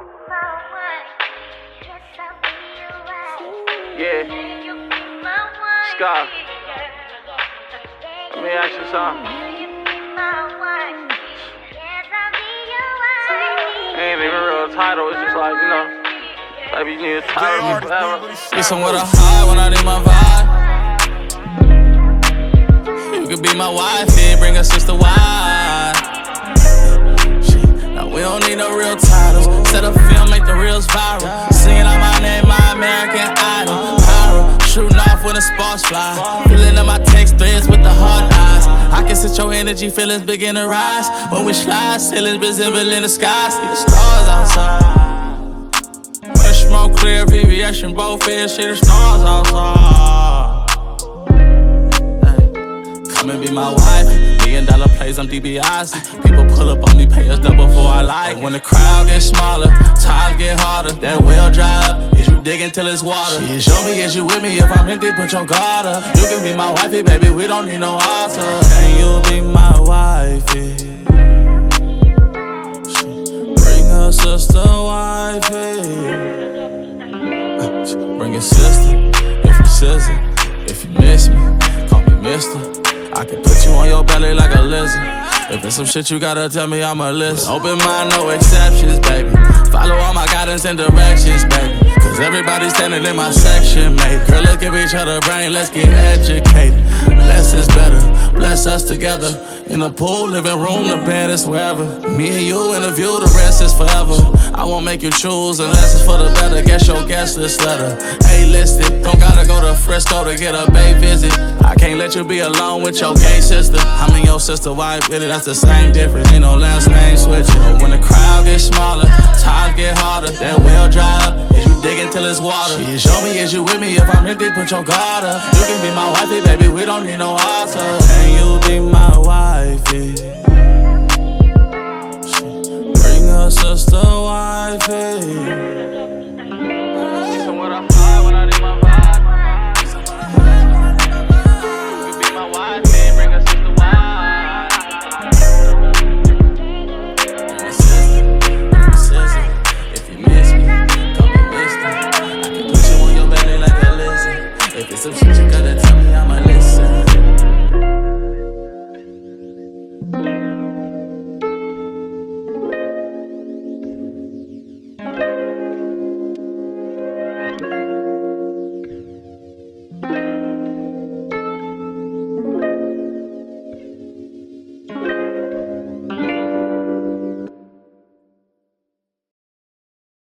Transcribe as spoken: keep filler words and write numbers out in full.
Yeah. Scott. Let me ask you something. Ain't even a real title, it's just like, you know, maybe you need a title forever. Get somewhere to hide when I need my vibe. You could be my wife, yeah, bring a sister wide. Now we don't need no real titles. Set up film, make the reels viral. Singing out my name, my American Idol. Pyro, shooting off when the sparks fly. Filling up my text threads with the hard eyes. I can set your energy, feelings begin to rise. When we slide, ceilings visible in the sky. See the stars outside. When the smoke clear, V V S and both ends, see the stars outside. Hey, come and be my wife. Million dollar plays, I'm D B I C. People pull up on me, pay us double before I like. When the crowd gets smaller, times get harder. That well dry up, is you digging till it's water? Shit, show me, is you with me? If I'm empty, put your guard up. You can be my wifey, baby, we don't need no altar. And you'll be my wifey. Bring her sister, wifey. Bring your sister, if you sister. If you miss me, call me mister. I can put you on your belly like a lizard. If there's some shit you gotta tell me, I'ma listen. Open mind, no exceptions, baby. Follow all my guidance and directions, baby. Cause everybody's standing in my section, mate. Girl, look at each other brain, let's get educated. Less is better, bless us together. In the pool, living room, the bed is wherever. Me and you in the view, the rest is forever. I won't make you choose unless it's for the better. Guess your guest list letter A-listed, don't gotta go to Frisco to get a bay visit. I can't let you be alone with your gay sister. I'm in your sister wife with it, that's the same difference. Ain't no last name switching. When the crowd gets smaller, times get harder. That well dry up, is you digging till it's water? Shit, show me, is you with me? If I'm empty, put your guard up. You can be my wifey, baby, we don't need no altar. And you be my wifey. Bring her sister, wifey.